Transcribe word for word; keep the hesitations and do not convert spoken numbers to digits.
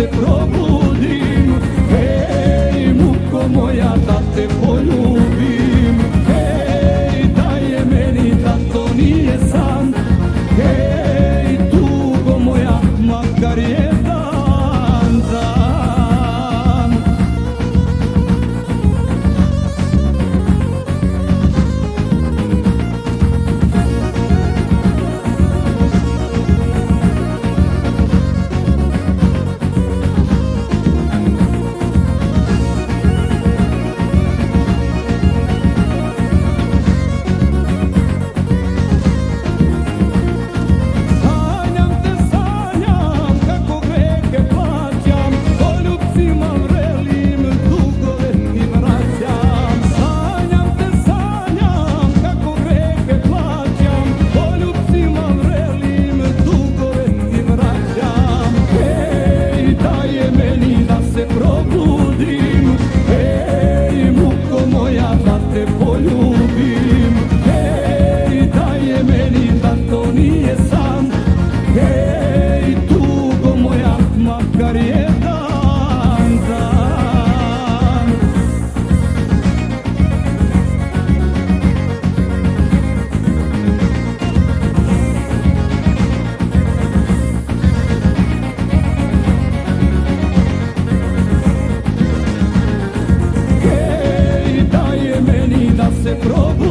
se probudim. Hej, muko moja, da te poljubim. Hej, daj je meni da to nije san. Hej, tugo moja, makar je dan, dan. Probudim, hej, muko moja, da te poljubim. Hej, daj je meni da to nije san. Hej, tugo moja, makar je dan, dan. Se probudim.